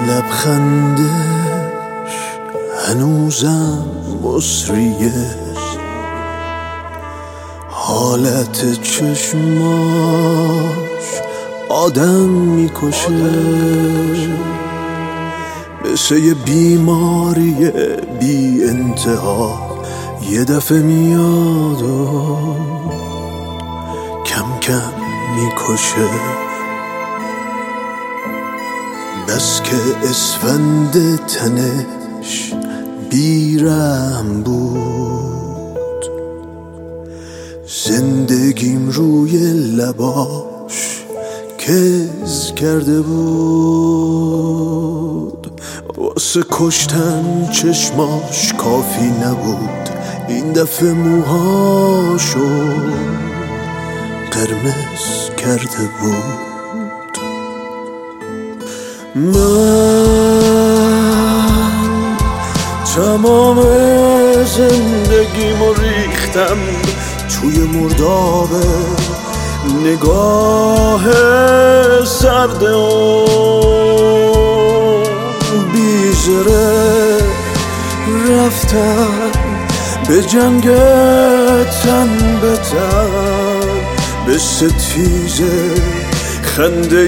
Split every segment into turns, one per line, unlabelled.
لبخندش هنوزم مصریه، حالت چشماش آدم میکشه، مثل یه بیماری بی انتها یه دفعه میاد و کم کم میکشه. بس که اسفند تنش بیرحم بود، زندگیم روی لباش کز کرده بود. واسه کشتن چشماش کافی نبود، این دفعه موهاشو قرمز کرده بود. من تمام زندگیمو ریختم توی مرداب نگاه سرد و بیزره. رفتم به جنگ تن به تن، به ستیزه خنده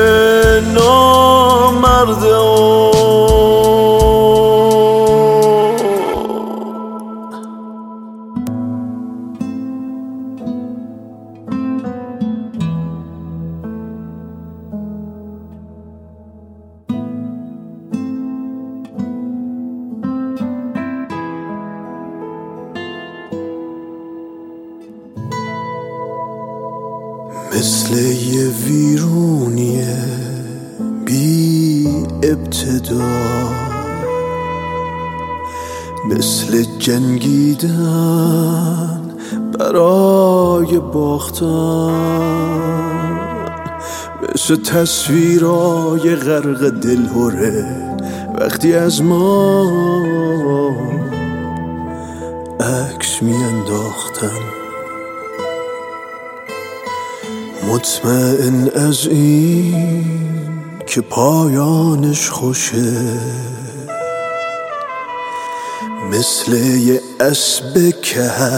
نامرده مثل یه ویرونیه بی ابتدا، مثل جنگیدن برای باختن، مثل تصویرای غرق دلهوره وقتی از ما عکس میانداختن. مطمئن از این که پایانش خوشه، مثل یه اسب کهر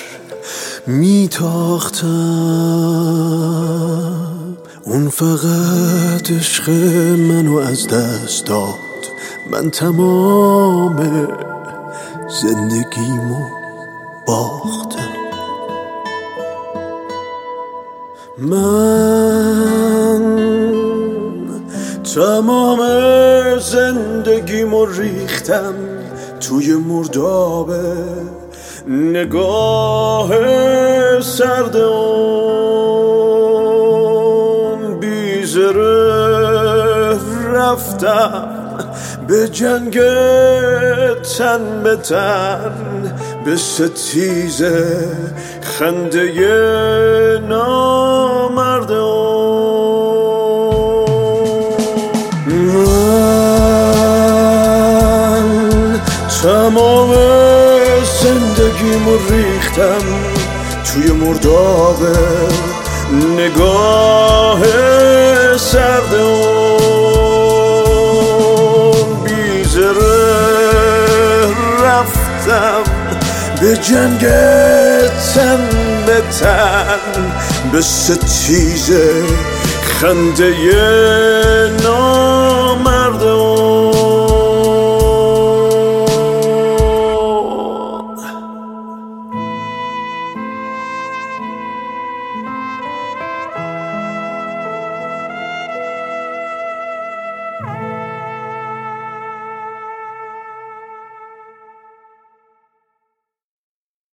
میتاختم. اون فقط عشق منو از دست داد، من تمام زندگیمو باختم. من تمام زندگیمو ریختم توی مرداب نگاه سرد اون بیزره. رفتم به جنگ تن به تن، به ستیزه خنده نامرده. من تمام زندگیمو ریختم توی مرداب نگاه سرد اون بیزره. رفتم به جنگ تن به تن، به ستیزه خنده نامرده.